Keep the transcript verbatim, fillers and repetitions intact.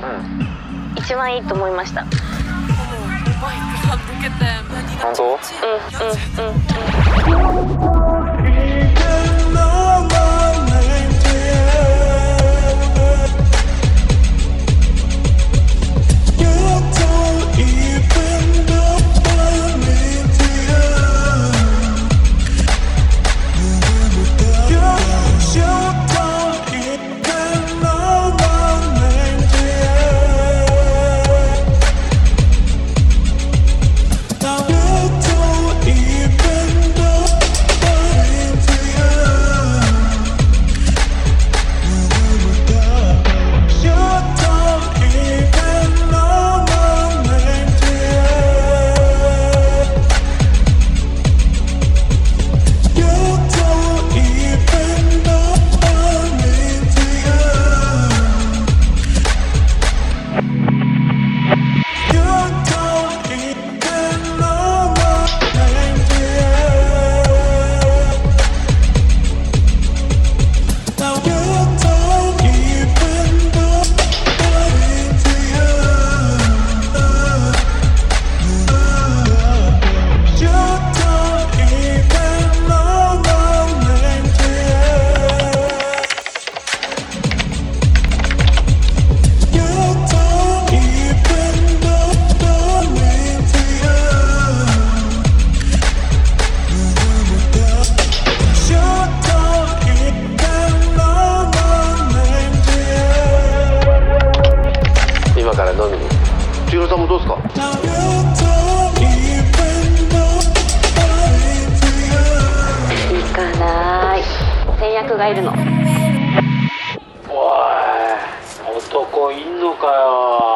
一番いいと思いました。 本当？ うんうんうんうん。 今から飲みに。千尋さんもどうですか？ 行かない。先約がいるの。 おい、男いんのかよ。